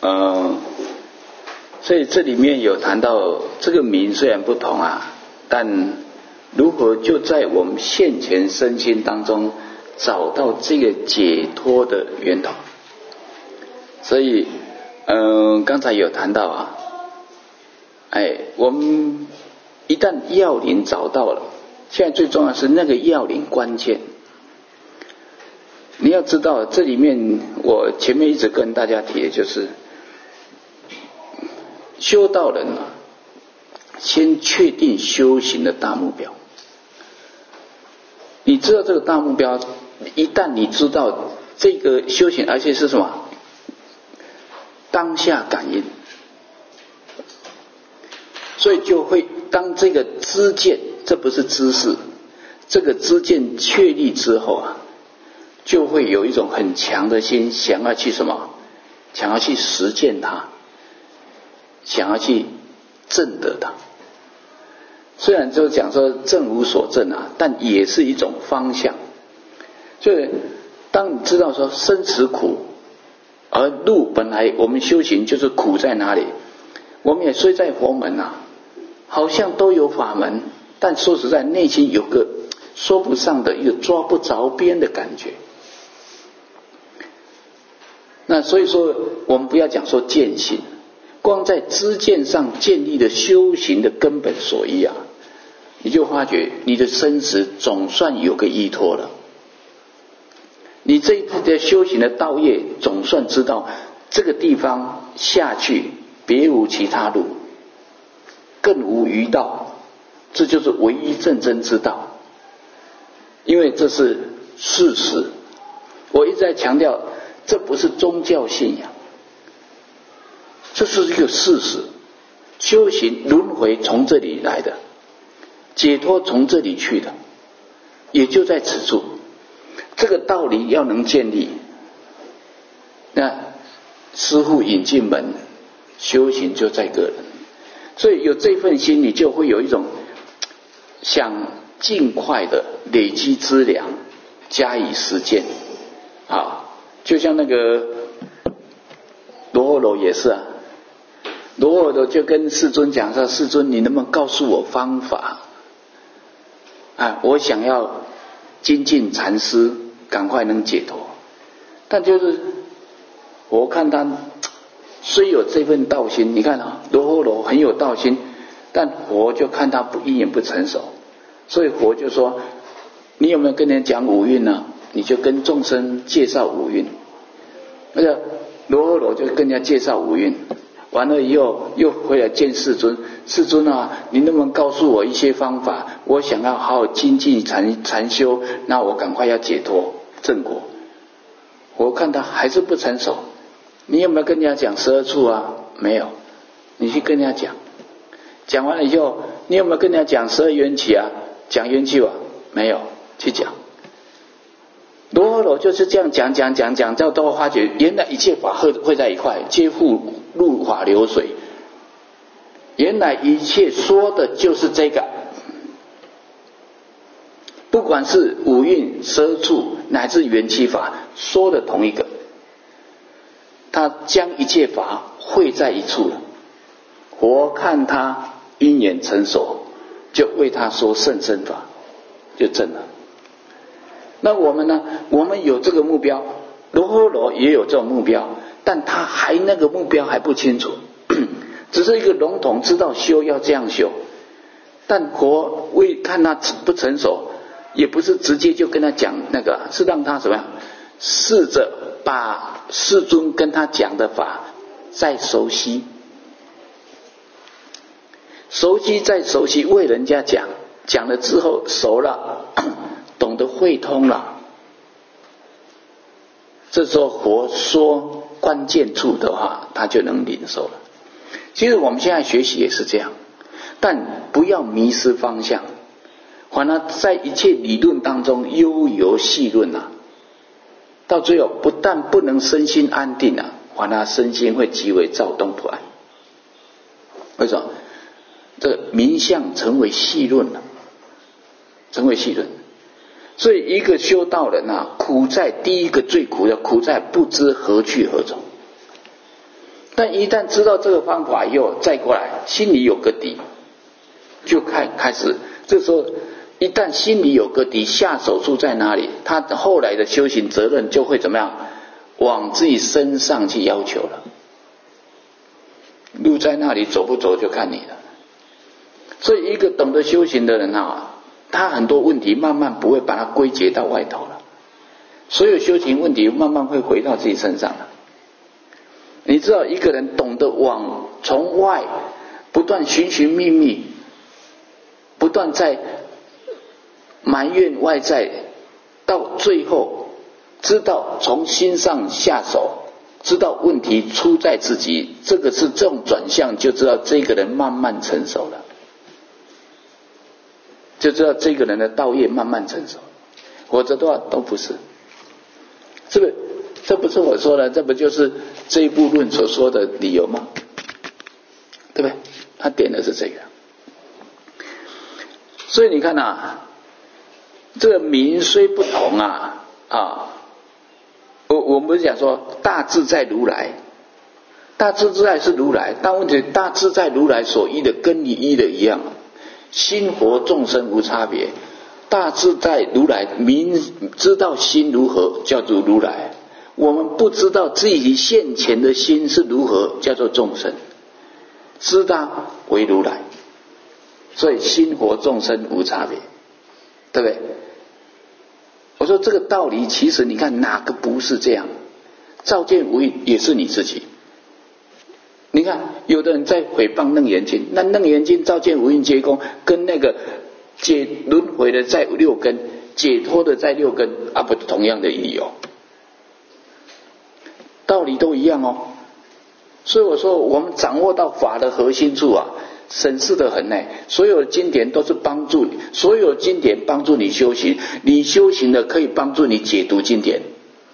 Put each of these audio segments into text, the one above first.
所以这里面有谈到这个名虽然不同啊，但如何就在我们现前身心当中找到这个解脱的源头。所以刚才有谈到啊，我们一旦要领找到了，现在最重要是那个要领关键。你要知道这里面我前面一直跟大家提的就是修道人啊，先确定修行的大目标。你知道这个大目标，一旦你知道这个修行，而且是什么？当下感应，所以就会当这个知见，这不是知识，这个知见确立之后啊，就会有一种很强的心，想要去什么？想要去实践它，想要去证得它。虽然就讲说证无所证啊，但也是一种方向。所以当你知道说生死苦，而路本来我们修行就是苦在哪里，我们也虽在佛门啊，好像都有法门，但说实在内心有个说不上的一个抓不着边的感觉。那所以说我们不要讲说见性，光在知见上建立的修行的根本所依啊，你就发觉你的生死总算有个依托了。你这一次的修行的道业总算知道这个地方下去别无其他路，更无余道，这就是唯一正真之道。因为这是事实，我一直在强调，这不是宗教信仰，这是一个事实。修行轮回从这里来的，解脱从这里去的，也就在此处。这个道理要能建立，那师父引进门，修行就在个人。所以有这份心，你就会有一种想尽快的累积资粮，加以实践啊。就像那个罗睺罗也是啊，罗睺罗就跟世尊讲说：“世尊，你能不能告诉我方法啊？我想要精进禅师，赶快能解脱。”但就是我看他虽有这份道心，你看啊，罗睺罗很有道心，但佛就看他一眼不成熟，所以佛就说：“你有没有跟人讲五蕴呢？你就跟众生介绍五蕴。”那个罗睺罗就跟人家介绍五蕴，完了以后又回来见世尊，世尊啊，你能不能告诉我一些方法？我想要好好精进禅修，那我赶快要解脱正果。我看他还是不成熟，你有没有跟人家讲12处啊？没有，你去跟人家讲，讲完了以后，你有没有跟人家讲12缘起啊？讲缘起吧，没有，去讲。罗睺罗就是这样讲，到最后发觉原来一切法汇在一块，皆复入法流水。原来一切说的就是这个，不管是五蕴、12处乃至缘起法，说的同一个。他将一切法汇在一处了。佛看他因缘成熟，就为他说甚深法，就证了。那我们呢？我们有这个目标，罗睺罗也有这种目标，但他那个目标还不清楚，只是一个笼统知道修要这样修，但佛为看他不成熟，也不是直接就跟他讲那个，是让他怎么样，试着把世尊跟他讲的法再熟悉，再熟悉，为人家讲了之后熟了，懂得会通了，这时候佛说关键处的话，他就能领受了。其实我们现在学习也是这样，但不要迷失方向，反而在一切理论当中悠游细论啊，到最后不但不能身心安定啊，反而身心会极为躁动不安。为什么？这个名相成为细论了，成为细论。所以一个修道人啊，苦在第一个最苦的苦在不知何去何从。 但一旦知道这个方法以后，再过来心里有个底，就开始，这时候一旦心里有个底，下手处在哪里，他后来的修行责任就会怎么样，往自己身上去要求了。路在那里，走不走就看你了。所以一个懂得修行的人啊，他很多问题慢慢不会把它归结到外头了，所有修行问题慢慢会回到自己身上了。你知道一个人懂得从外不断寻寻觅觅，不断在埋怨外在，到最后知道从心上下手，知道问题出在自己，这种转向，就知道这个人慢慢成熟了，就知道这个人的道业慢慢成熟，否则的话都不是。是不是？这不是我说的，这不就是这一部论所说的理由吗？对不对？他点的是这个。所以你看啊，这个名虽不同我们不是讲说大自在如来，大自在是如来，但问题大自在如来所依的跟你依的一样，心佛众生无差别。大自在如来明知道心如何叫做如来，我们不知道自己现前的心是如何叫做众生，知他为如来，所以心佛众生无差别，对不对？我说这个道理其实你看哪个不是这样？照见无印也是你自己。你看有的人在诽谤楞严经，那楞严经照见无印皆空，跟那个解轮回的在六根，解脱的在六根不同样的理由，道理都一样哦。所以我说我们掌握到法的核心处审视得很所有的经典都是帮助你，所有经典帮助你修行，你修行的可以帮助你解读经典。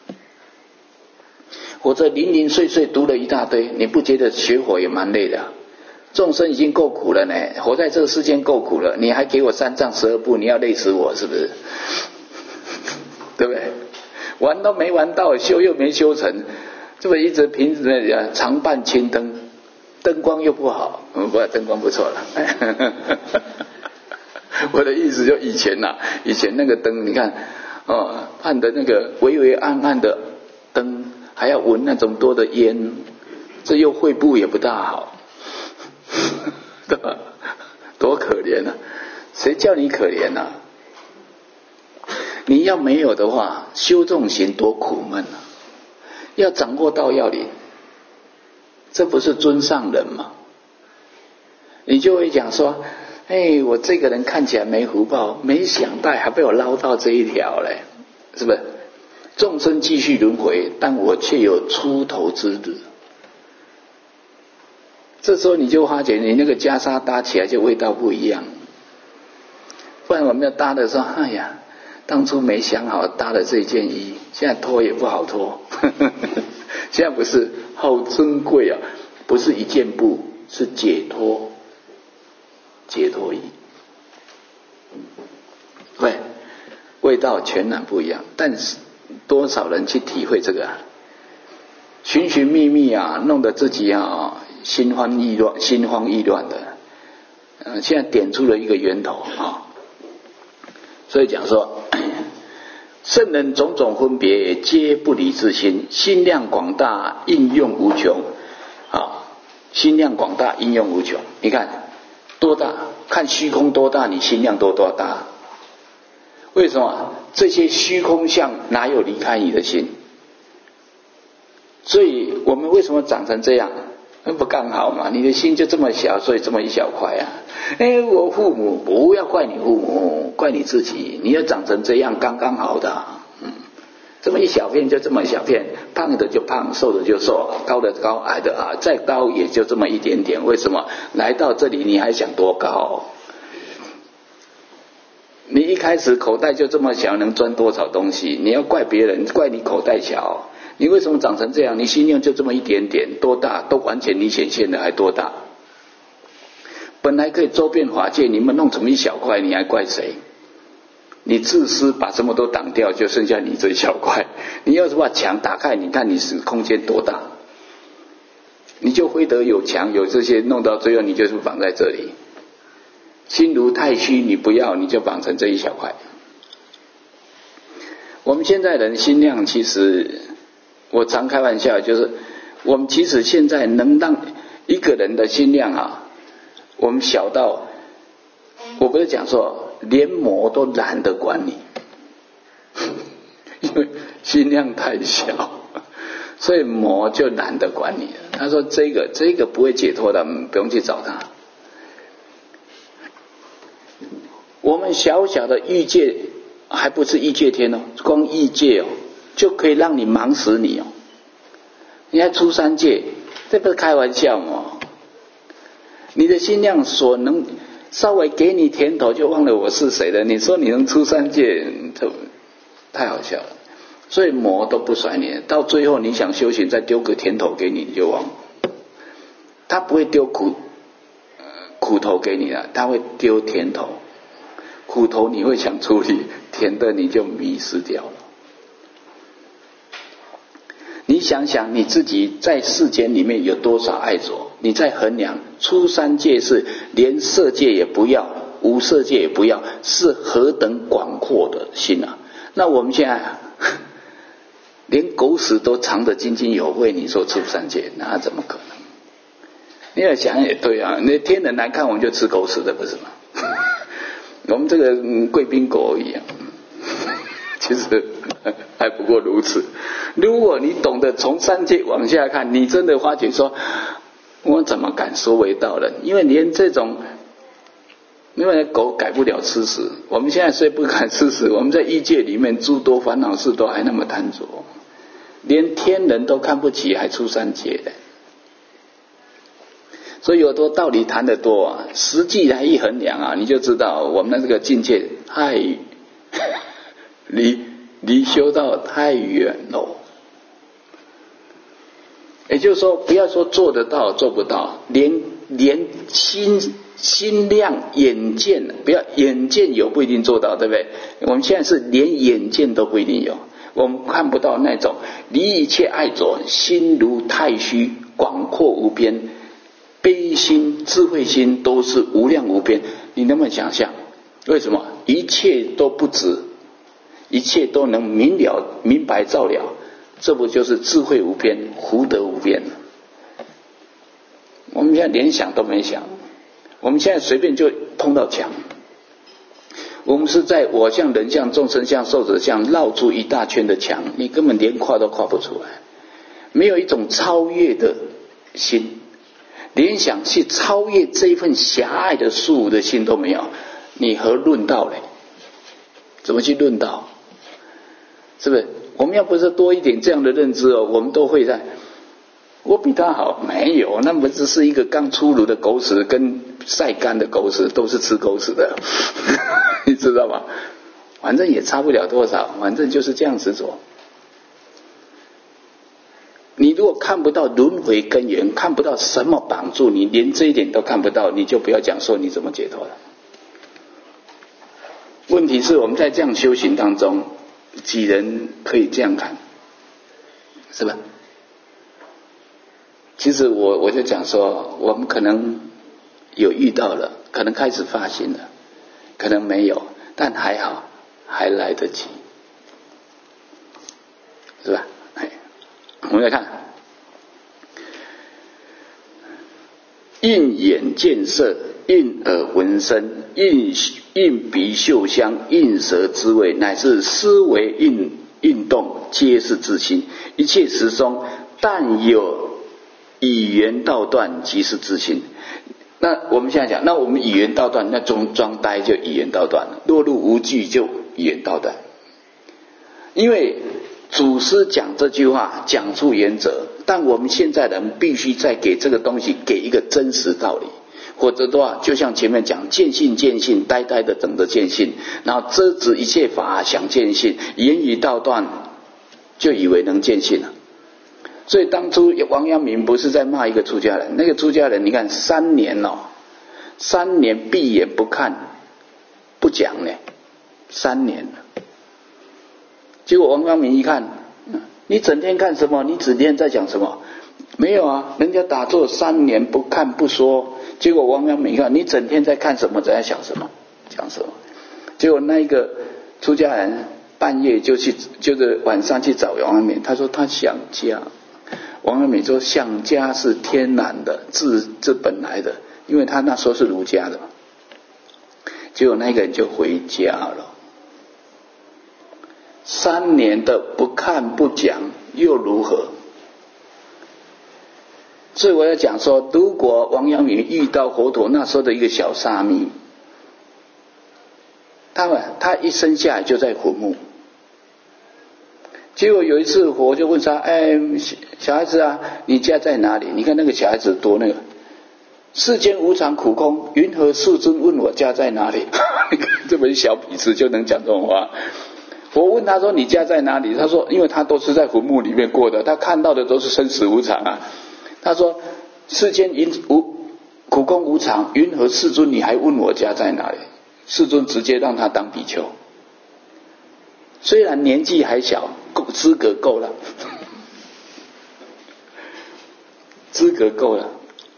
或者零零碎碎读了一大堆，你不觉得学佛也蛮累的？众生已经够苦了活在这个世间够苦了，你还给我3藏12部，你要累死我是不是？对不对？玩都没玩到，修又没修成，这么一直凭着常伴青灯，灯光又不好，不过灯光不错了。我的意思就以前那个灯，你看按的那个微微暗暗的灯，还要闻那种多的烟，这又会不也不大好。对吧？多可怜啊！谁叫你可怜啊？你要没有的话，修众行多苦闷啊！要掌握到要领，这不是尊上人吗？你就会讲说，我这个人看起来没福报，没想到还被我捞到这一条嘞，是不是？众生继续轮回，但我却有出头之日。这时候你就发觉你那个袈裟搭起来就味道不一样，不然我们要搭的时候，当初没想好搭的这件衣，现在脱也不好脱。现在不是好珍贵不是一件布，是解脱衣，对，味道全然不一样。但是多少人去体会这个寻寻觅觅弄得自己心慌意乱的。现在点出了一个源头所以讲说圣人种种分别皆不离自心，心量广大应用无穷心量广大应用无穷。你看多大，看虚空多大，你心量多大。为什么？这些虚空相哪有离开你的心？所以我们为什么长成这样？那不刚好吗？你的心就这么小，所以这么一小块我父母，不要怪你父母，怪你自己。你要长成这样刚刚好的这么一小片就这么一小片，胖的就胖，瘦的就瘦，高的高，矮的再高也就这么一点点。为什么来到这里你还想多高？你一开始口袋就这么小，能装多少东西？你要怪别人，怪你口袋小。你为什么长成这样？你心量就这么一点点，多大都完全你显现的还多大？本来可以周遍法界，你们弄成一小块，你还怪谁？你自私把什么都挡掉，就剩下你这一小块。你要是把墙打开，你看你是空间多大？ 你就非得有墙有这些，弄到最后你就是绑在这里。心如太虚，你不要，你就绑成这一小块。我们现在人心量，其实我常开玩笑，就是我们其实现在能让一个人的心量啊，我们小到，我不是讲说连魔都懒得管你，因为心量太小，所以魔就懒得管你了。他说这个不会解脱的，不用去找他。我们小小的欲界，还不是欲界天哦，光欲界哦，就可以让你忙死你哦。你还出三界，这不是开玩笑哦。你的心量所能稍微给你甜头，就忘了我是谁了。你说你能出三界，太好笑了。所以魔都不甩你，到最后你想修行，再丢个甜头给你，你就忘了。他不会丢苦头给你了，他会丢甜头。苦头你会想处理，甜的你就迷失掉了。你想想你自己在世间里面有多少爱着，你在衡量。出三界是连色界也不要，无色界也不要，是何等广阔的心啊！那我们现在连狗屎都藏得津津有味，你说出三界，那怎么可能？你要想也对啊，那天人来看我们就吃狗屎的，不是吗？我们这个贵宾狗一样，其实还不过如此。如果你懂得从三界往下看，你真的发觉说，我怎么敢说为道人？因为连这种，因为狗改不了吃屎，我们现在虽不敢吃屎，我们在欲界里面诸多烦恼事都还那么贪着，连天人都看不起，还出三界的。所以有多道理谈得多啊，实际来一衡量啊，你就知道我们的这个境界太离修道太远了。也就是说，不要说做得到做不到，连心量眼见，不要眼见有不一定做到，对不对？我们现在是连眼见都不一定有，我们看不到那种离一切爱着，心如太虚，广阔无边。悲心、智慧心都是无量无边，你能不能想象？为什么？一切都不止，一切都能明白照了，这不就是智慧无边、福德无边？我们现在连想都没想，我们现在随便就碰到墙。我们是在我相、人相、众生相、寿者相绕出一大圈的墙，你根本连跨都跨不出来，没有一种超越的心。连想去超越这一份狭隘的事物的心都没有，你何论道嘞？怎么去论道？是不是？我们要不是多一点这样的认知哦，我们都会在我比他好，没有，那么只是一个刚出炉的狗屎跟晒干的狗屎都是吃狗屎的你知道吗？反正也差不了多少，反正就是这样子做。你如果看不到轮回根源，看不到什么绑住你，连这一点都看不到，你就不要讲说你怎么解脱了。问题是我们在这样修行当中，几人可以这样看，是吧？其实我就讲说，我们可能有遇到了，可能开始发心了，可能没有，但还好，还来得及，是吧？我们来看，应眼见色，应耳闻声，应鼻嗅香，应舌知味，乃至思维运动，皆是自心。一切时中，但有语言道断，即是自心。那我们现在讲，那我们语言道断，那装呆就语言道断了，落入无句就语言道断。因为祖师讲这句话讲出原则，但我们现在人必须再给这个东西给一个真实道理，否则的话就像前面讲见性，呆呆的等着见性，然后遮止一切法想见性，言语道断就以为能见性了。所以当初王阳明不是在骂一个出家人，那个出家人你看3年闭眼不看不讲呢，3年了。结果王阳明一看，你整天看什么？你整天在讲什么？ 没有啊，人家打坐3年不看不说，结果王阳明看你整天在看什么，在想什么，讲什么？结果那一个出家人半夜就是晚上去找王阳明，他说他想家。王阳明说想家是天然的，自本来的，因为他那时候是儒家的嘛。结果那个人就回家了。3年的不看不讲又如何？所以我要讲说，如果王阳明遇到佛陀那时候的一个小沙弥，他一生下来就在坟墓。结果有一次佛就问他，小孩子啊，你家在哪里？你看那个小孩子多那个，世间无常苦空，云何世尊问我家在哪里？这么一小笔字就能讲这种话。我问他说你家在哪里？他说因为他都是在坟墓里面过的，他看到的都是生死无常啊。他说世间苦空无常，云何世尊你还问我家在哪里？世尊直接让他当比丘，虽然年纪还小，资格够了，资格够了。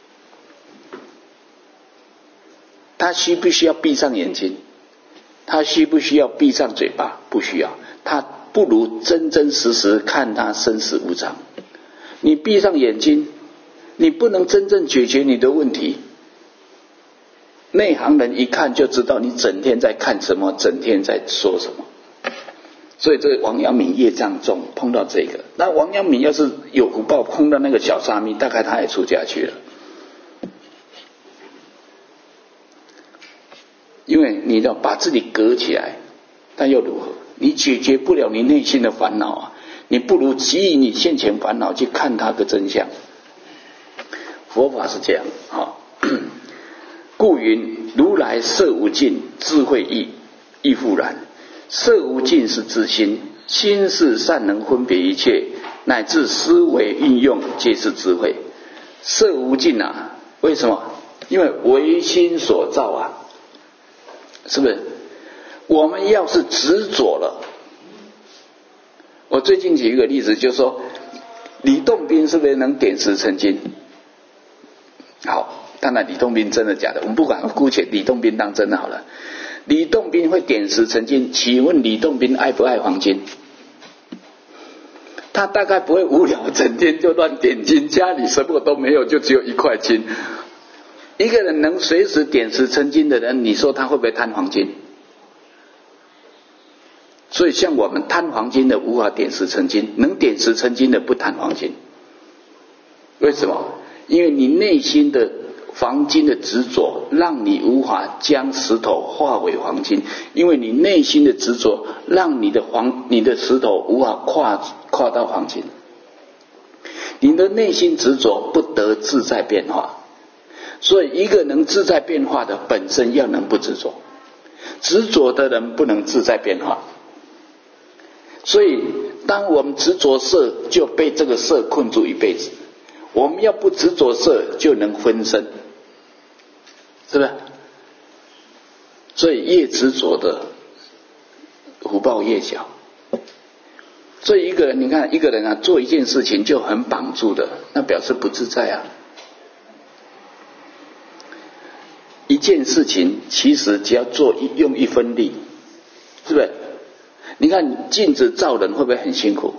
他需不需要闭上眼睛？他需不需要闭上嘴巴？不需要。他不如真真实实看他生死无常。你闭上眼睛，你不能真正解决你的问题。内行人一看就知道你整天在看什么，整天在说什么。所以这个王阳明业障重，碰到这个。那王阳明要是有福报，碰到那个小沙弥，大概他也出家去了。因为你要把自己隔起来，但又如何？你解决不了你内心的烦恼啊！你不如给予你现前烦恼去看它的真相。佛法是这样啊。故云如来色无尽，智慧亦复然。色无尽是自心，心是善能分别一切，乃至思维运用皆是智慧。色无尽啊，为什么？因为唯心所造啊，是不是？我们要是执着了，我最近举一个例子，就是说李洞宾是不是能点石成金？好，当然李洞宾真的假的，我们不管，姑且李洞宾当真的好了。李洞宾会点石成金，请问李洞宾爱不爱黄金？他大概不会无聊整天就乱点金，家里什么都没有，就只有1块金。一个人能随时点石成金的人，你说他会不会贪黄金？所以像我们贪黄金的无法点石成金，能点石成金的不贪黄金。为什么？因为你内心的黄金的执着，让你无法将石头化为黄金，因为你内心的执着，让你的石头无法跨到黄金。你的内心执着不得自在变化，所以一个能自在变化的本身要能不执着，执着的人不能自在变化。所以当我们执着色，就被这个色困住一辈子。我们要不执着色，就能分身，是不是？所以越执着的福报越小。所以一个人，你看一个人啊，做一件事情就很绑住的，那表示不自在啊。一件事情其实只要用1分力，是不是？你看镜子照人会不会很辛苦？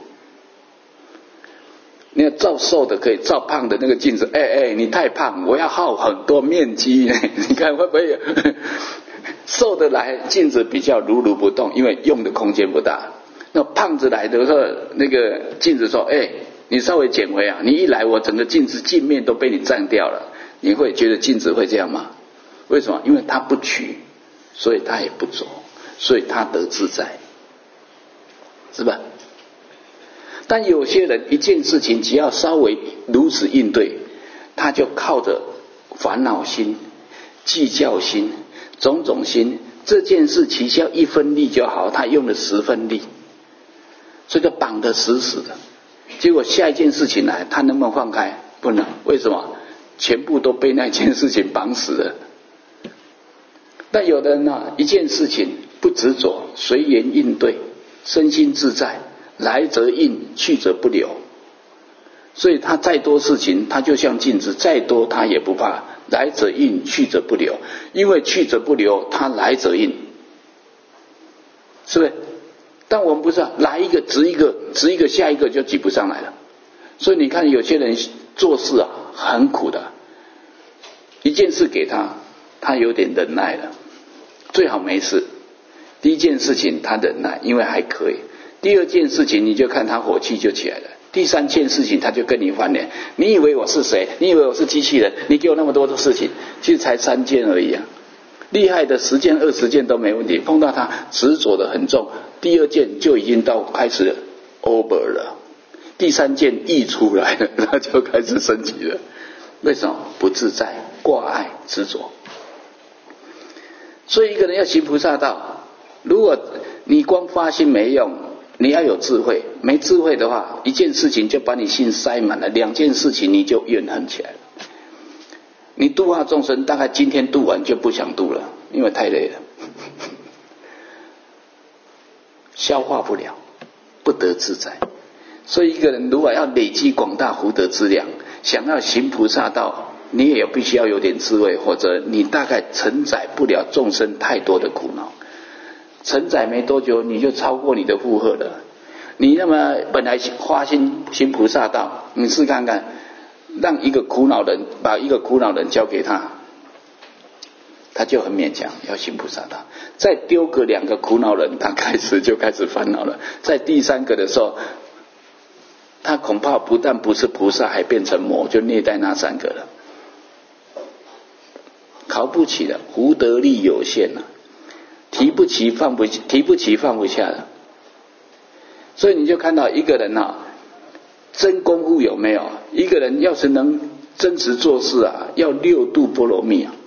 你要照瘦的可以，照胖的那个镜子，你太胖，我要耗很多面积，你看会不会？瘦的来镜子比较如如不动，因为用的空间不大。那胖子来的时候，那个镜子说：“你稍微减回啊，你一来我整个镜面都被你占掉了。”你会觉得镜子会这样吗？为什么？因为它不取，所以它也不着，所以它得自在，是吧？但有些人一件事情只要稍微如此应对，他就靠着烦恼心、计较心、种种心，这件事只需要1分力就好，他用了10分力，所以就绑得死死的。结果下一件事情来，他能不能放开？不能。为什么？全部都被那件事情绑死了。但有的人呢，一件事情不执着，随缘应对，身心自在，来则应，去则不留。 所以他再多事情，他就像镜子，再多他也不怕，来者应，去者不留。因为去者不留，他来者应，是不是？但我们不是来一个值一个，下一个就挤不上来了。所以你看有些人做事啊很苦的，一件事给他，他有点忍耐了，最好没事。第一件事情他忍耐，因为还可以。第二件事情你就看他火气就起来了。第三件事情他就跟你翻脸，你以为我是谁？你以为我是机器人？你给我那么多的事情，其实才3件而已啊。厉害的10件20件都没问题，碰到他执着的很重，第2件就已经到开始 over 了，第3件溢出来了，他就开始升级了。为什么？不自在，挂碍执着。所以一个人要行菩萨道，如果你光发心没用，你要有智慧。没智慧的话，一件事情就把你心塞满了，2件事情你就怨恨起来了。你度化众生，大概今天度完就不想度了，因为太累了，消化不了，不得自在。所以一个人如果要累积广大福德资粮，想要行菩萨道，你也必须要有点智慧，或者你大概承载不了众生太多的苦恼。承载没多久，你就超过你的负荷了。你那么本来花心行菩萨道，你试看看，让一个苦恼人把一个苦恼人交给他，他就很勉强要行菩萨道。再丢个2个苦恼人，他就开始烦恼了。在第3个的时候，他恐怕不但不是菩萨，还变成魔，就虐待那3个了。考不起了，福德力有限了，提不起放不下了。所以你就看到一个人啊，真功夫有没有？一个人要是能真实做事啊，要6度波罗蜜啊。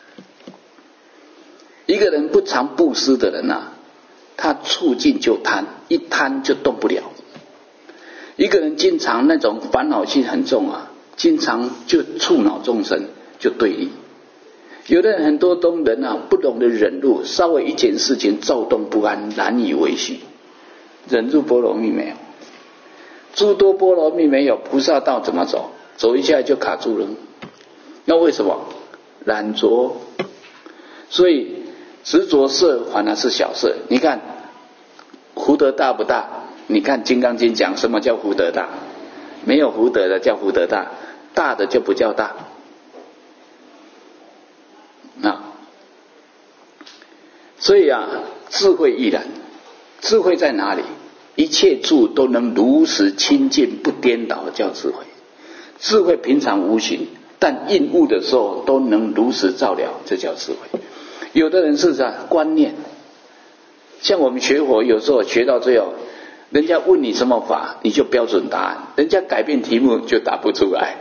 一个人不常布施的人啊，他处境就贪，一贪就动不了。一个人经常那种烦恼心很重啊，经常就触恼众生，就对立。有的人很多人啊，不懂得忍辱，稍微一件事情躁动不安，难以维系。忍辱波罗蜜没有，诸多波罗蜜没有，菩萨道怎么走？走一下就卡住了。那为什么？染着。所以执着色反而是小色。你看福德大不大？你看《金刚经》讲什么叫福德大？没有福德的叫福德大，大的就不叫大。所以啊，智慧亦然。智慧在哪里？一切处都能如实清净不颠倒叫智慧。智慧平常无形，但应物的时候都能如实照了，这叫智慧。有的人是观念，像我们学佛有时候学到最后，人家问你什么法，你就标准答案，人家改变题目就答不出来。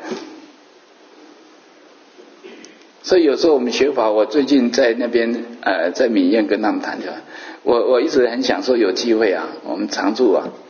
所以有时候我们学法，我最近在那边在闽院跟他们谈的，我一直很想说有机会啊，我们常住啊，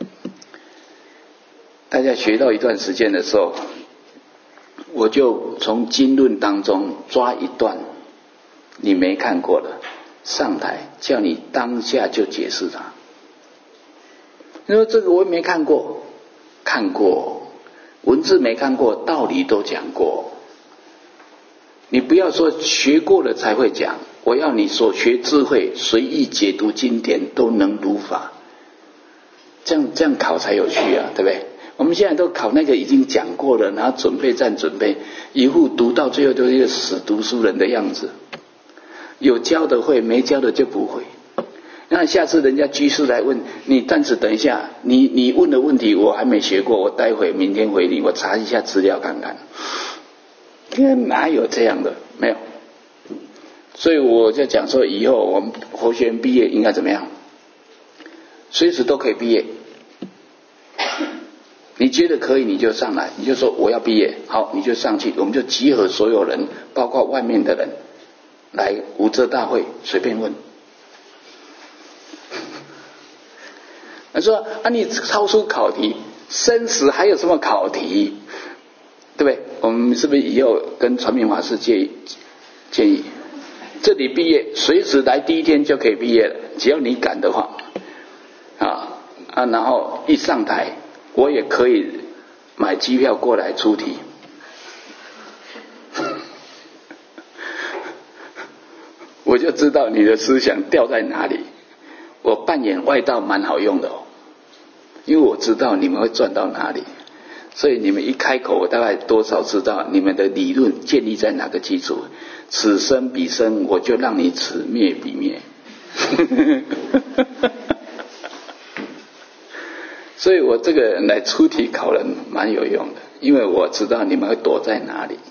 大家学到一段时间的时候，我就从经论当中抓一段你没看过的上台，叫你当下就解释它。你说这个我也没看过，看过，文字没看过，道理都讲过。你不要说学过了才会讲，我要你所学智慧随意解读经典都能如法，这样考才有趣啊，对不对？我们现在都考那个已经讲过了，然后准备再准备，一副读到最后都是一个死读书人的样子。有教的会，没教的就不会。那下次人家居士来问你，暂时等一下，你问的问题我还没学过，我待会明天回你，我查一下资料看看。哪有这样的？没有。所以我就讲说，以后我们佛学院毕业应该怎么样？随时都可以毕业。你觉得可以，你就上来，你就说我要毕业，好，你就上去，我们就集合所有人，包括外面的人，来无遮大会，随便问。他说啊，你超出考题，生死还有什么考题？对不对？我们是不是以后跟传明法师建议，这里毕业随时来第一天就可以毕业了，只要你敢的话，然后一上台，我也可以买机票过来出题。我就知道你的思想掉在哪里。我扮演外道蛮好用的哦，因为我知道你们会转到哪里，所以你们一开口，我大概多少知道你们的理论建立在哪个基础。此生彼生，我就让你此灭彼灭。所以我这个人来出题考人蛮有用的，因为我知道你们会躲在哪里。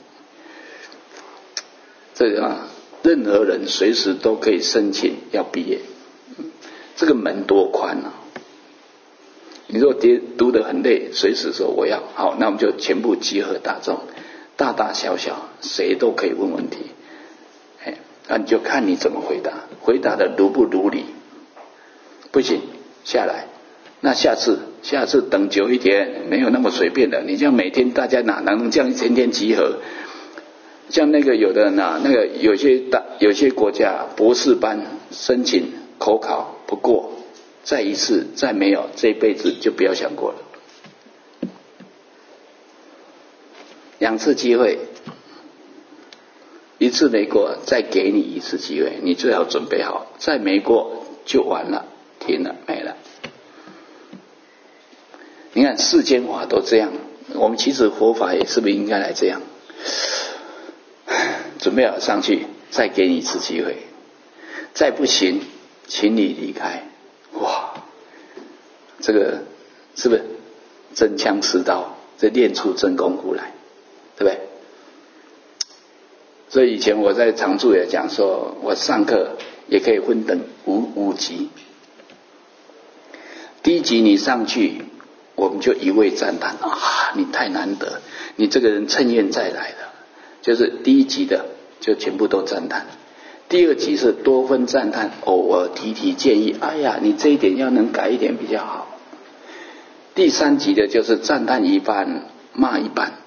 这个任何人随时都可以申请要毕业，这个门多宽啊！你如果读得很累，随时说我要好，那我们就全部集合大众，大大小小谁都可以问问题，那你就看你怎么回答，回答的如不如理，不行下来。那下次等久一点，没有那么随便的。你这样每天大家哪能这样天天集合？像那个有的人那个有些国家博士班申请口考不过，再一次再没有，这一辈子就不要想过了。2次机会，1次没过，再给你1次机会，你最好准备好，再没过就完了，停了，没了。你看世间法都这样，我们其实佛法也是不是应该来这样？准备好上去，再给你1次机会，再不行，请你离开。哇，这个是不是真枪实刀？这练出真功夫来，对不对？所以以前我在常住也讲说，我上课也可以分等5级。第1级你上去，我们就一味赞叹啊，你太难得，你这个人趁愿再来的。就是第1级的就全部都赞叹，第2级是多分赞叹，偶尔提建议，哎呀你这一点要能改一点比较好。第3级的就是赞叹一半骂一半。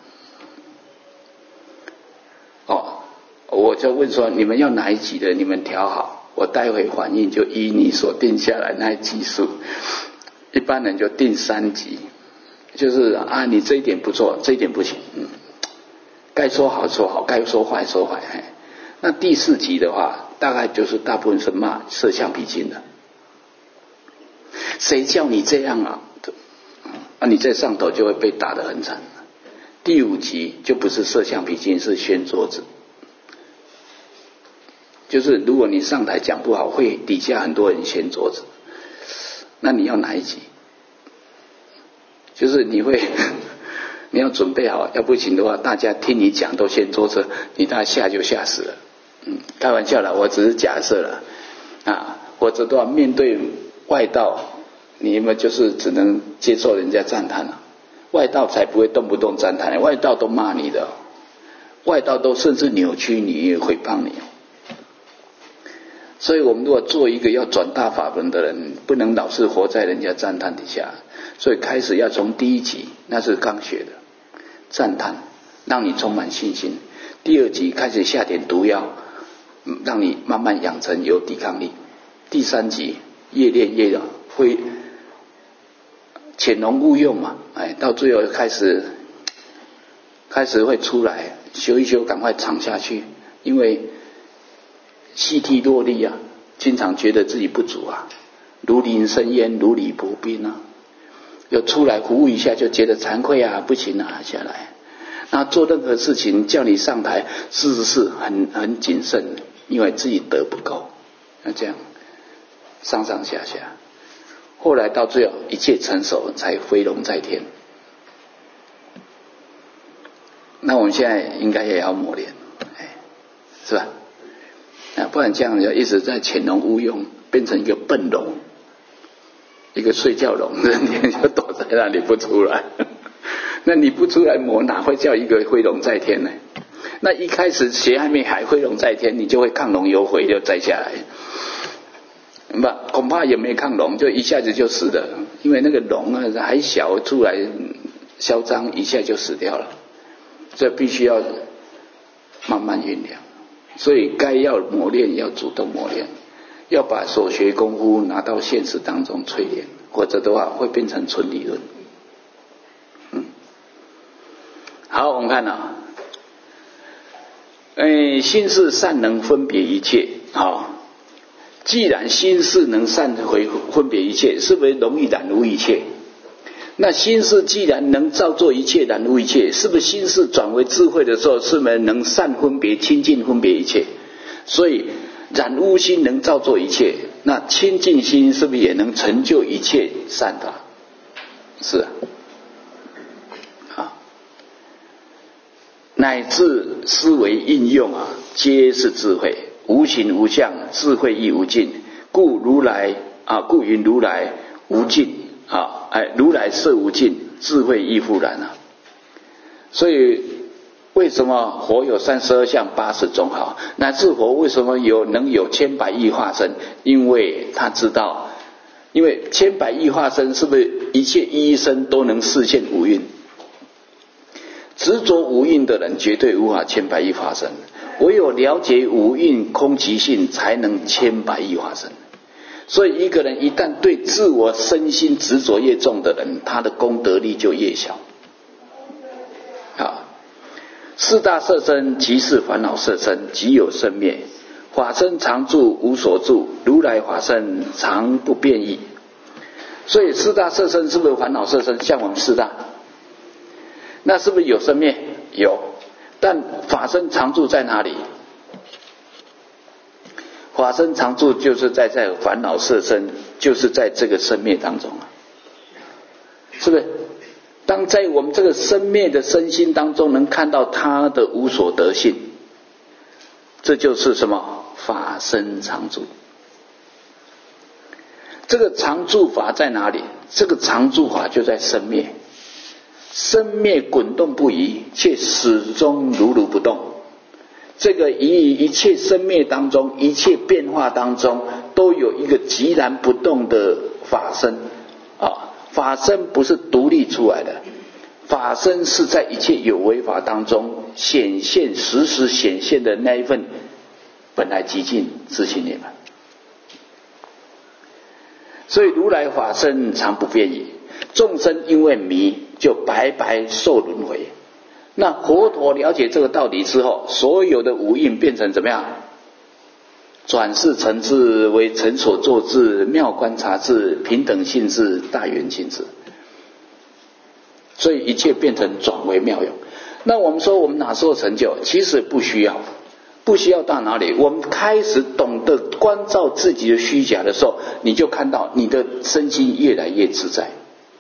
我就问说你们要哪一级的，你们调好，我待会反应就依你所定下来那级数。一般人就定3级，就是你这一点不错，这一点不行，该说好说好，该说坏说坏。那第4级的话，大概就是大部分是骂色相脾经的。谁叫你这样啊？你在上头就会被打得很惨。第5级就不是色相脾经，是掀桌子。就是如果你上台讲不好，会底下很多人掀桌子。那你要哪一级？就是你要准备好，要不行的话，大家听你讲都掀桌子，你大概吓就吓死了。开玩笑啦，我只是假设了或者的话，面对外道，你们就是只能接受人家赞叹了。外道才不会动不动赞叹，外道都骂你的，外道都甚至扭曲你，诽谤你。所以我们如果做一个要转大法门的人，不能老是活在人家赞叹底下，所以开始要从第1级，那是刚学的赞叹，让你充满信心。第2级开始下点毒药，让你慢慢养成有抵抗力。第3级越练越会潜龙勿用嘛，到最后开始会出来，修一修，赶快藏下去，因为细体落力经常觉得自己不足如临深渊，如履薄冰有出来服务一下就觉得惭愧不行下来。那做任何事情叫你上台，是很谨慎，因为自己德不够，那这样上上下下，后来到最后一切成熟，才飞龙在天。那我们现在应该也要磨练，是吧？不然这样就一直在潜龙勿用，变成一个笨龙，一个睡觉龙，人天就躲在那里不出来。那你不出来磨，哪会叫一个飞龙在天呢？那一开始鞋还没飞龙在天，你就会亢龙有悔就摘下来，恐怕也没亢龙，就一下子就死了。因为那个龙还小，出来嚣张，一下就死掉了。这必须要慢慢酝酿。所以该要磨练，要主动磨练，要把所学功夫拿到现实当中淬炼，或者的话会变成纯理论。 好，我们看啊，心是善能分别一切。好，既然心是能善分别一切，是不是容易染污一切？那心是既然能造作一切，染污一切，是不是心是转为智慧的时候，是不是能善分别、清净分别一切？所以染污心能造作一切，那清净心是不是也能成就一切善法？是啊，乃至思维应用啊，皆是智慧，无形无相，智慧亦无尽。故云如来无尽啊，如来色无尽，智慧亦复然啊。所以为什么佛有32相80种好？乃至佛为什么能有千百亿化身？因为他知道，因为千百亿化身是不是一切一生都能示现五蕴？执着五蕴的人绝对无法千百亿化身，唯有了解五蕴空寂性，才能千百亿化身。所以一个人一旦对自我身心执着越重的人，他的功德力就越小。四大色身即是烦恼色身，即有生灭。法身常住无所住，如来法身常不变异。所以四大色身是不是烦恼色身？像我们四大，那是不是有生灭？有。但法身常住在哪里？法身常住就是在烦恼色身，就是在这个生灭当中啊，是不是？当在我们这个生灭的身心当中能看到他的无所得性，这就是什么？法身常住。这个常住法在哪里？这个常住法就在生灭。生灭滚动不移，却始终如如不动。这个一切生灭当中，一切变化当中，都有一个寂然不动的法身啊。法身不是独立出来的，法身是在一切有为法当中显现，时时显现的那一份本来寂静自性涅槃。所以如来法身常不变异，众生因为迷，就白白受轮回。那佛陀了解这个道理之后，所有的五蕴变成怎么样？转世成智，为成所作智，妙观察智，平等性智，大圆性智。所以一切变成转为妙用。那我们说我们哪时候成就？其实不需要，不需要到哪里？我们开始懂得关照自己的虚假的时候，你就看到你的身心越来越自在。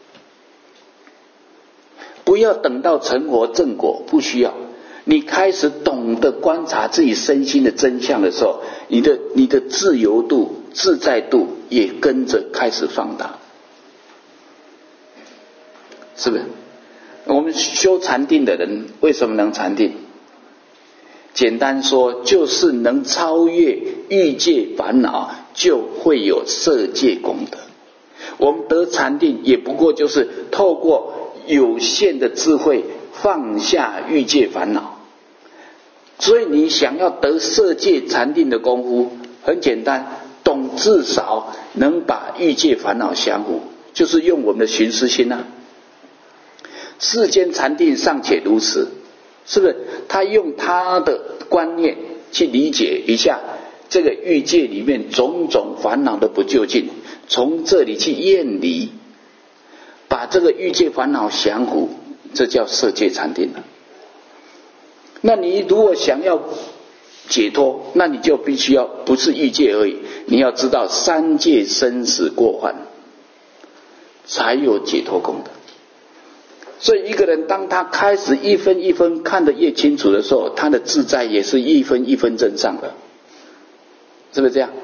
不要等到成佛正果，不需要。你开始懂得观察自己身心的真相的时候，你的自由度、自在度也跟着开始放大，是不是？我们修禅定的人为什么能禅定？简单说，就是能超越欲界烦恼，就会有色界功德。我们得禅定也不过就是透过有限的智慧放下欲界烦恼。所以你想要得色界禅定的功夫很简单，懂至少能把欲界烦恼降伏，就是用我们的寻思心啊。世间禅定尚且如此，是不是？他用他的观念去理解一下这个欲界里面种种烦恼的不究竟，从这里去厌离，把这个欲界烦恼降伏，这叫色界禅定了。那你如果想要解脱，那你就必须要不是欲界而已，你要知道三界生死过患，才有解脱功德。所以一个人当他开始一分一分看得越清楚的时候，他的自在也是一分一分增上的，是不是这样？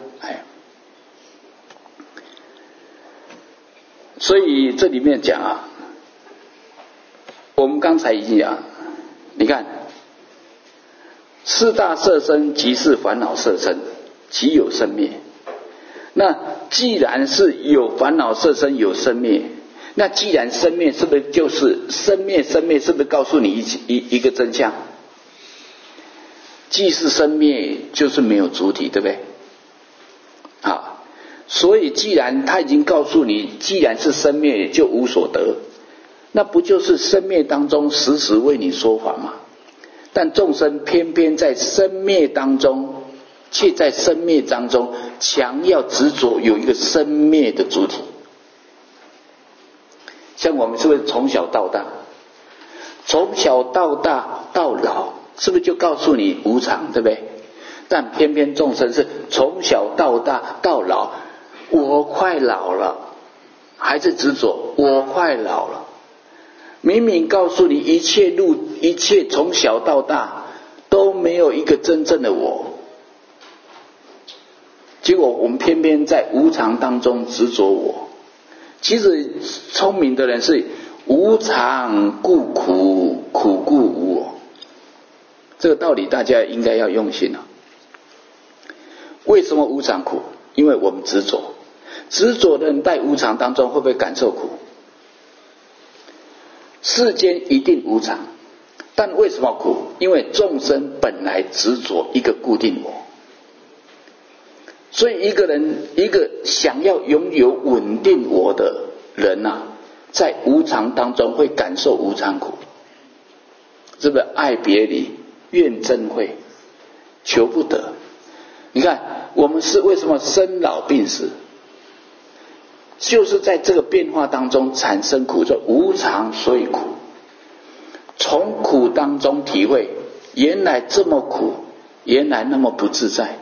所以这里面讲啊，我们刚才已经讲，你看四大色身即是烦恼色身，即有生灭。那既然是有烦恼色身有生灭，那既然生灭，是不是就是生灭？生灭是不是告诉你一个真相？既是生灭，就是没有主体，对不对？好，所以既然他已经告诉你，既然是生灭，就无所得。 那不就是生灭当中时时为你说法吗？但众生偏偏在生灭当中，却在生灭当中强要执着有一个生灭的主体。像我们是不是从小到大，从小到大到老，是不是就告诉你无常，对不对？但偏偏众生是从小到大到老，我快老了，还是执着我快老了。明明告诉你一切路，一切从小到大都没有一个真正的我，结果我们偏偏在无常当中执着我。其实聪明的人是无常故苦，苦故无我。这个道理大家应该要用心啊。为什么无常苦？因为我们执着，执着的人在无常当中会不会感受苦？世间一定无常，但为什么苦？因为众生本来执着一个固定我，所以一个人，一个想要拥有稳定我的人啊，在无常当中会感受无常苦，是不是？爱别离，怨憎会，求不得。你看我们是为什么生老病死，就是在这个变化当中产生苦，叫无常所以苦。从苦当中体会原来这么苦，原来那么不自在。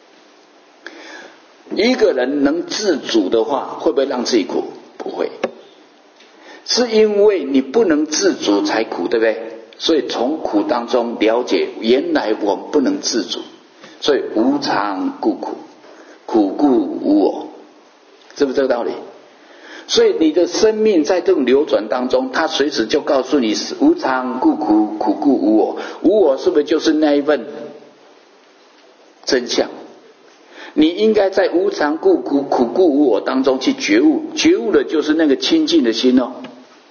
一个人能自主的话，会不会让自己苦？不会，是因为你不能自主才苦，对不对？所以从苦当中了解原来我们不能自主，所以无常故苦，苦故无我，是不是这个道理？所以你的生命在这种流转当中，它随时就告诉你无常故苦，苦故无我。无我是不是就是那一份真相？你应该在无常故苦，苦故无我当中去觉悟，觉悟的就是那个清净的心哦。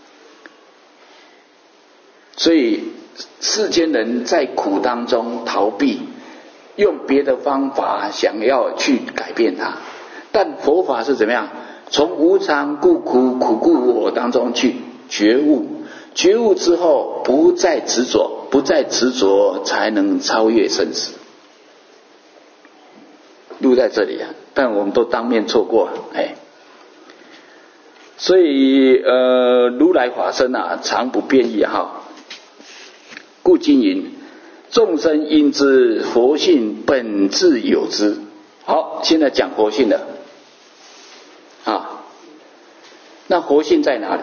所以世间人在苦当中逃避，用别的方法想要去改变它，但佛法是怎么样？从无常故苦，苦故无我当中去觉悟，觉悟之后不再执着，不再执着才能超越生死。路在这里啊，但我们都当面错过了，所以如来法身啊，常不变异哈。故今云：众生应知佛性本自有之。好，现在讲佛性了啊。那佛性在哪里？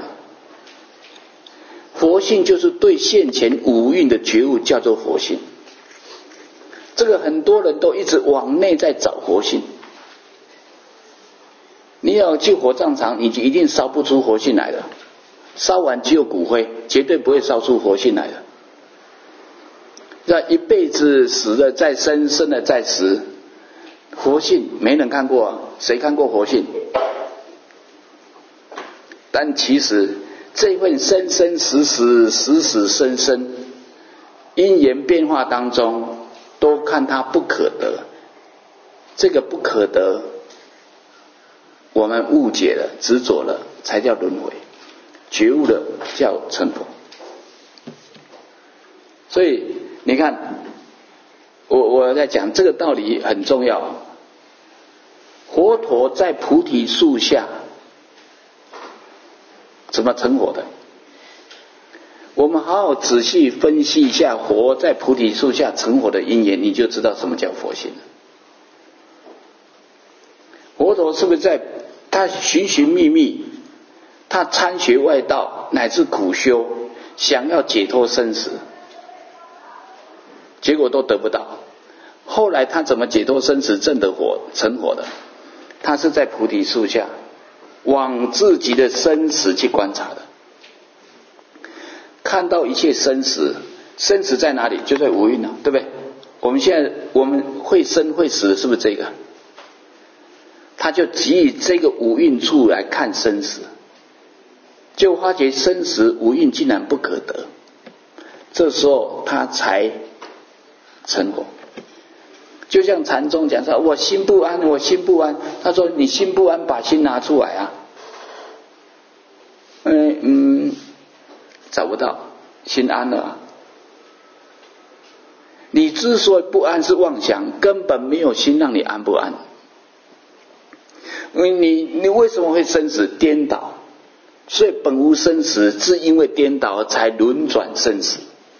佛性就是对现前五蕴的觉悟，叫做佛性。这个很多人都一直往内在找佛性。你要去火葬场，你就一定烧不出佛性来了，烧完只有骨灰，绝对不会烧出佛性来的。这一辈子死了再生，生了再死，佛性没人看过啊，谁看过佛性？但其实这份生生死死，死死生生，因缘变化当中，都看它不可得。这个不可得，我们误解了，执着了，才叫轮回；觉悟了，叫成佛。所以你看，我在讲这个道理很重要。佛陀在菩提树下怎么成佛的？我们好好仔细分析一下佛在菩提树下成佛的因缘，你就知道什么叫佛性了。佛陀是不是在他寻寻觅觅，他参学外道乃至苦修，想要解脱生死，结果都得不到。后来他怎么解脱生死证得佛成佛的？他是在菩提树下往自己的生死去观察的，看到一切生死，生死在哪里？就在五蕴啊，对不对？我们现在我们会生会死，是不是这个？他就基于这个五蕴处来看生死，就发觉生死五蕴竟然不可得，这时候他才成佛。就像禅宗讲说，我心不安，我心不安。他说你心不安，把心拿出来啊。 找不到，心安了。你之所以不安是妄想，根本没有心让你安不安。你为什么会生死颠倒？所以本无生死，是因为颠倒才轮转生死，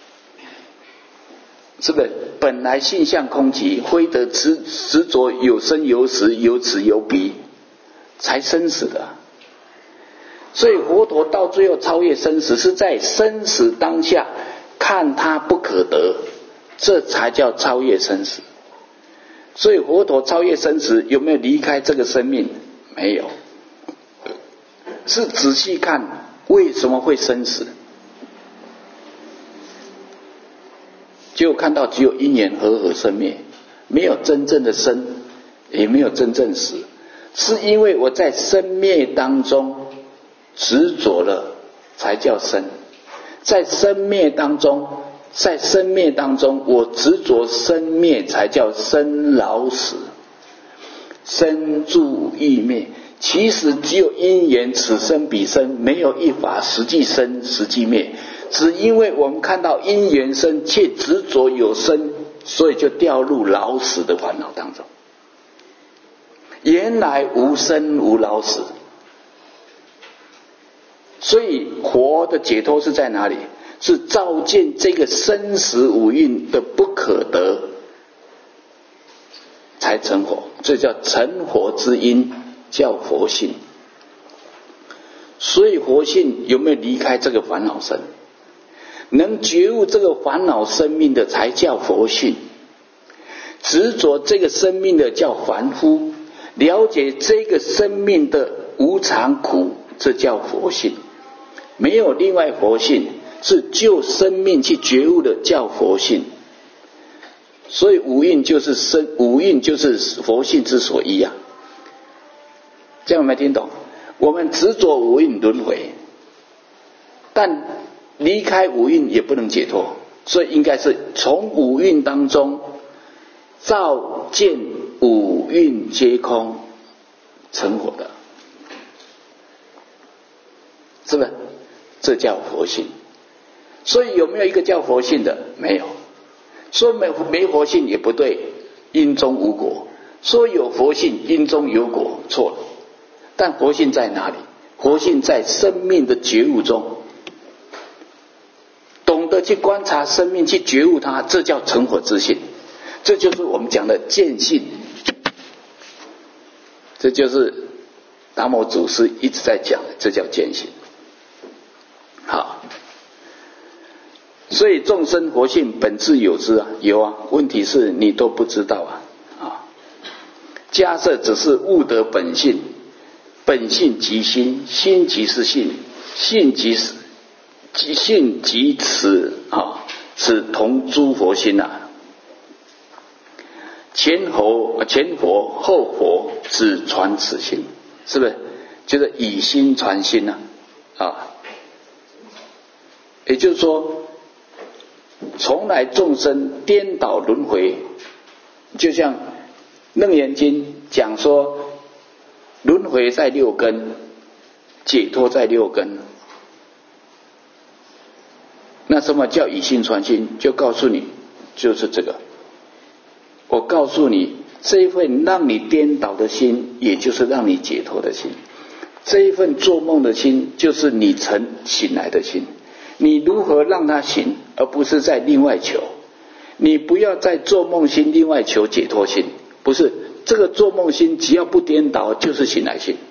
是不是？本来性相空寂，非得执着有生有死有此有彼，才生死的。所以佛陀到最后超越生死，是在生死当下看它不可得，这才叫超越生死。所以佛陀超越生死，有没有离开这个生命？没有，是仔细看为什么会生死，结果看到只有因缘和合生灭，没有真正的生，也没有真正死，是因为我在生灭当中执着了才叫生，在生灭当中我执着生灭才叫生老死，生住异灭。其实只有因缘，此生彼生，没有一法实际生实际灭。只因为我们看到因缘生，却执着有生，所以就掉入老死的烦恼当中。原来无生无老死，所以活的解脱是在哪里？是照见这个生死五蕴的不可得，才成佛。这叫成佛之因，叫佛性。所以佛性有没有离开这个烦恼身？能觉悟这个烦恼生命的才叫佛性，执着这个生命的叫凡夫，了解这个生命的无常苦，这叫佛性。没有另外佛性，是就生命去觉悟的叫佛性。所以五蕴就是佛性之所依啊。这样有没有听懂？我们执着五蕴轮回，但离开五蕴也不能解脱，所以应该是从五蕴当中照见五蕴皆空成佛的，是不是？这叫佛性。所以有没有一个叫佛性的？没有。说没佛性也不对，因中无果。说有佛性，因中有果，错了。但佛性在哪里？佛性在生命的觉悟中，懂得去观察生命，去觉悟它，这叫成佛之性。这就是我们讲的见性，这就是达摩祖师一直在讲的，这叫见性。好，所以众生活性本自有之啊，有啊，问题是你都不知道啊。假设只是悟得本性，本性即心，心即是性，性即此此同诸佛心啊。前佛后佛只传此心，是不是？就是以心传心啊。也就是说，从来众生颠倒轮回，就像楞严经讲说，轮回在六根，解脱在六根。那什么叫以心传心？就告诉你，就是这个。我告诉你，这一份让你颠倒的心，也就是让你解脱的心；这一份做梦的心，就是你醒来的心。你如何让它醒，而不是在另外求？你不要在做梦心另外求解脱心，不是这个做梦心，只要不颠倒，就是醒来心。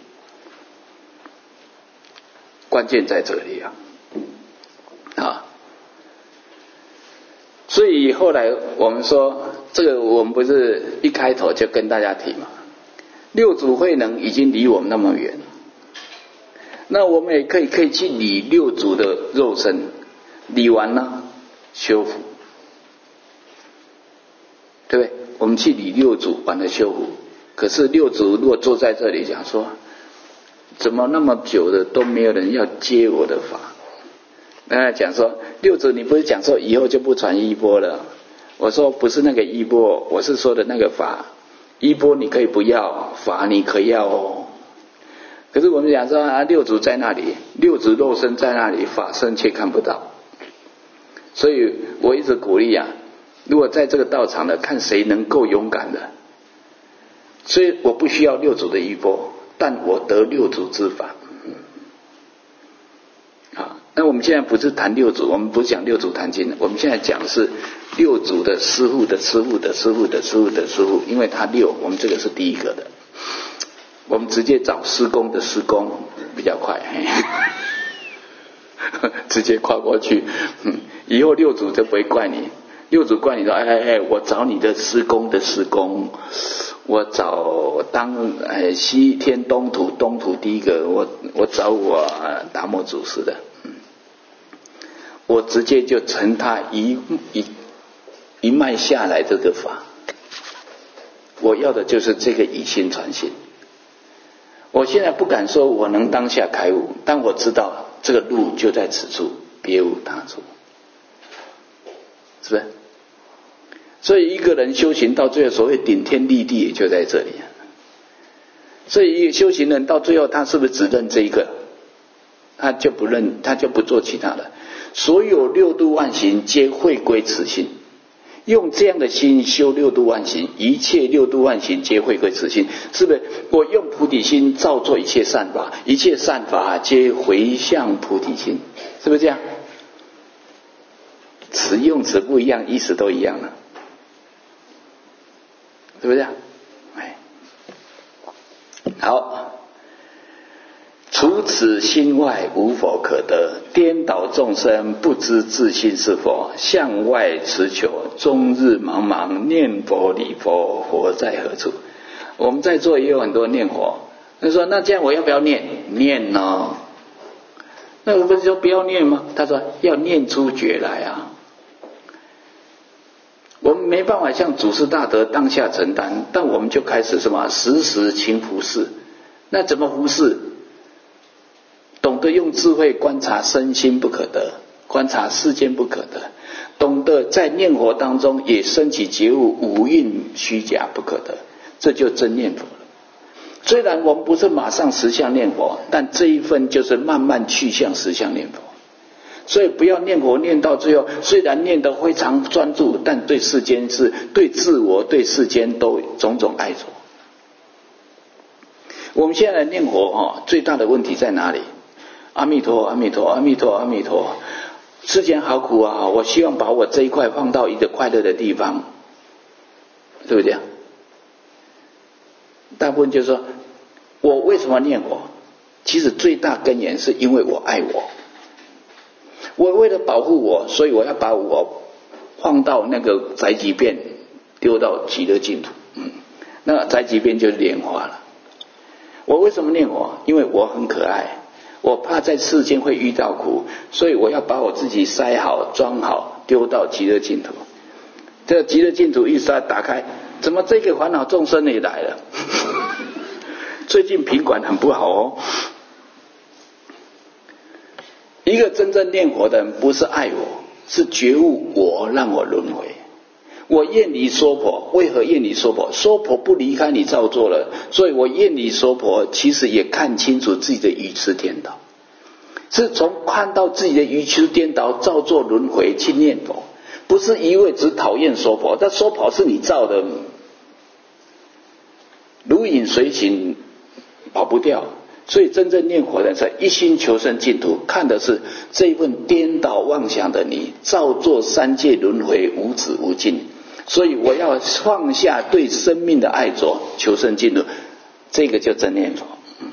关键在这里啊！所以后来我们说，这个我们不是一开头就跟大家提嘛，六祖慧能已经离我们那么远。那我们也可以去理六祖的肉身，理完了修复，对不对？我们去理六祖完了修复。可是六祖如果坐在这里讲说，怎么那么久的都没有人要接我的法？那讲说，六祖你不是讲说以后就不传衣钵了？我说不是那个衣钵，我是说的那个法。衣钵你可以不要，法你可以要哦。 可是我们讲说啊，六祖在那里，六祖肉身在那里，法身却看不到。所以我一直鼓励啊，如果在这个道场的，看谁能够勇敢的。所以我不需要六祖的衣钵，但我得六祖之法。那我们现在不是谈六祖，我们不是讲六祖坛经，我们现在讲的是六祖的师父的师父的师父的师父的师父，因为他六，我们这个是第一个的，我们直接找师公的师公比较快，直接跨过去，以后六祖就不会怪你，六祖怪你说，我找你的师公的师公，我找当西天东土第一个，我找我达摩祖师的。我直接就承他一脉下来这个法，我要的就是这个以心传心。我现在不敢说我能当下开悟，但我知道这个路就在此处，别无他处，是不是？所以一个人修行到最后，所谓顶天立地也就在这里。所以一个修行人到最后，他是不是只认这一个？他就不认，他就不做其他的。所有六度万行皆会归此心，用这样的心修六度万行，一切六度万行皆会归此心，是不是？我用菩提心造作一切善法，一切善法皆回向菩提心，是不是这样？词用词不一样，意思都一样了，是不是这样？好。除此心外无否可得，颠倒众生不知自心是佛，向外持求，终日茫茫，念佛礼佛，佛在何处？我们在座也有很多念佛，他说那这样我要不要念？念哦。那我不是说不要念吗？他说要念出觉来啊。我们没办法像祖师大德当下承担，但我们就开始什么时时勤拂拭。那怎么拂拭？懂得用智慧观察身心不可得，观察世间不可得，懂得在念佛当中也升起觉悟，五蕴虚假不可得，这就真念佛了。虽然我们不是马上实相念佛，但这一份就是慢慢去向实相念佛。所以不要念佛念到最后，虽然念得非常专注，但对世间是对自我对世间都种种爱着。我们现在念佛最大的问题在哪里？阿弥陀阿弥陀阿弥陀阿弥陀，世间好苦啊！我希望把我这一块放到一个快乐的地方，对不对？大部分就是说，我为什么念佛？其实最大根源是因为我爱我，我为了保护我，所以我要把我放到那个宅急便，丢到极乐净土。那宅急便就是莲花了。我为什么念佛？因为我很可爱。我怕在世间会遇到苦，所以我要把我自己塞好装好，丢到极乐净土。这个极乐净土一塞打开，怎么这个烦恼众生也来了？最近品管很不好哦。一个真正念佛的人，不是爱我，是觉悟我让我轮回。我厌离娑婆，为何厌离娑婆？娑婆不离开你造作了，所以我厌离娑婆，其实也看清楚自己的愚痴颠倒，是从看到自己的愚痴颠倒造作轮回去念佛，不是一味只讨厌娑婆，但娑婆是你造的，如影随形，跑不掉。所以真正念佛的人是一心求生净土，看的是这一份颠倒妄想的你，造作三界轮回无止无尽。所以我要放下对生命的爱着，求生净土，这个就真念佛。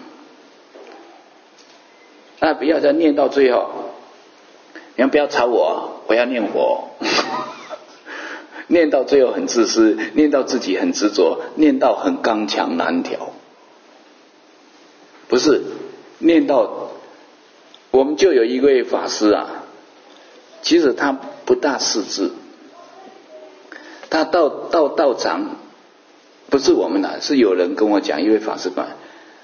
那不要再念到最后，你们不要吵我，我要念佛。念到最后很自私，念到自己很执着，念到很刚强难调。不是，念到我们就有一位法师啊，其实他不大识字，他到道场，不是我们是有人跟我讲，一位法师讲，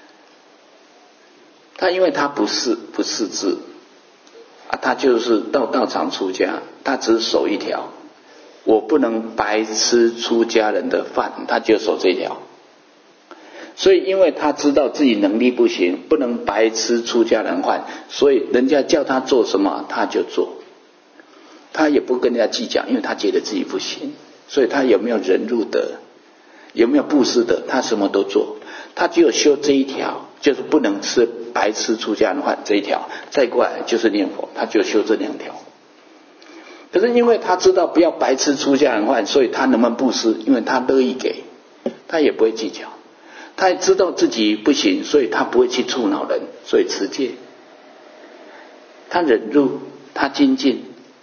他因为他不识字啊，他就是到道场出家，他只守一条，我不能白吃出家人的饭，他就守这条。 所以因为他知道自己能力不行，不能白吃出家人饭，所以人家叫他做什么他就做，他也不跟人家计较，因为他觉得自己不行。所以他有没有忍辱德，有没有布施德，他什么都做，他只有修这一条，就是不能白吃出家人饭这一条，再过来就是念佛，他就修这2条。可是因为他知道不要白吃出家人饭，所以他能不能布施，因为他乐意给，他也不会计较。他也知道自己不行，所以他不会去触恼人，所以持戒，他忍辱，他精进，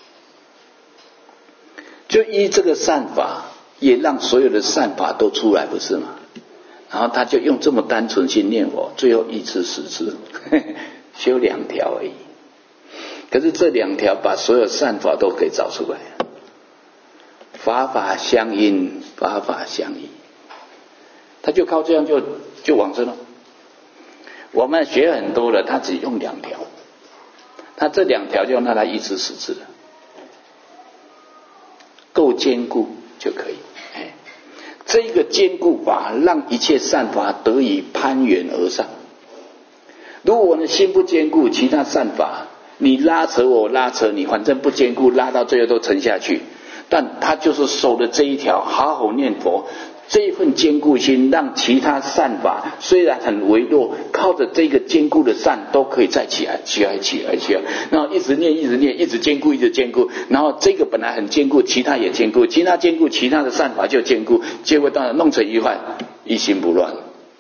就依这个善法，也让所有的善法都出来，不是吗？然后他就用这么单纯去念佛，最后1次10次修2条而已。可是这2条把所有善法都给找出来，法法相应，法法相依，他就靠这样就往生了。我们学很多了，他只用2条，他这2条就让他1次10次了，够坚固就可以。这个坚固法让一切善法得以攀援而上。如果我们的心不坚固，其他善法你拉扯我拉扯你，反正不坚固，拉到最后都沉下去。但他就是守了这一条，好好念佛，这一份坚固心让其他善法虽然很微弱，靠着这个坚固的善都可以再起来，然后一直念一直坚固，然后这个本来很坚固，其他也坚固，其他坚固，其他的善法就坚固，结果当然弄成一块，一心不乱。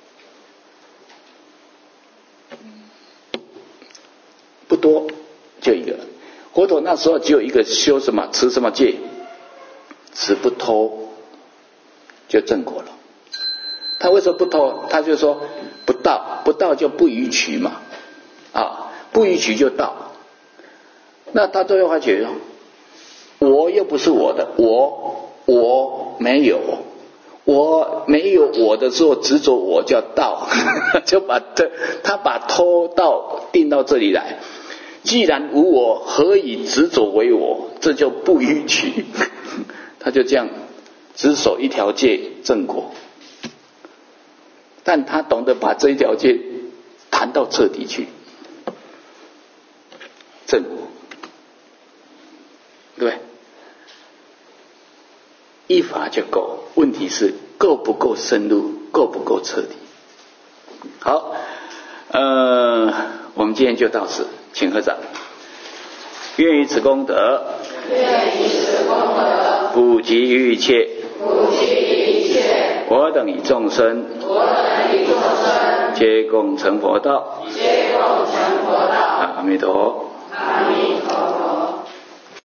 不多，就一个。佛陀那时候只有一个，修什么持什么戒，持不偷就正果了。他为什么不偷？他就说不盗就不逾矩嘛，不逾矩就盗。那他最后发觉，我又不是我的，我没有我的时候执着我叫盗，就他把偷盗定到这里来。既然无我，何以执着为我？这就不逾矩。他就这样只守一条戒正果，但他懂得把这一条戒谈到彻底去，正果，对不对？依法就够，问题是够不够深入，够不够彻底。好，我们今天就到此，请合掌。愿以此功德，普及于一切，我等与众生，皆共成佛道。阿弥陀。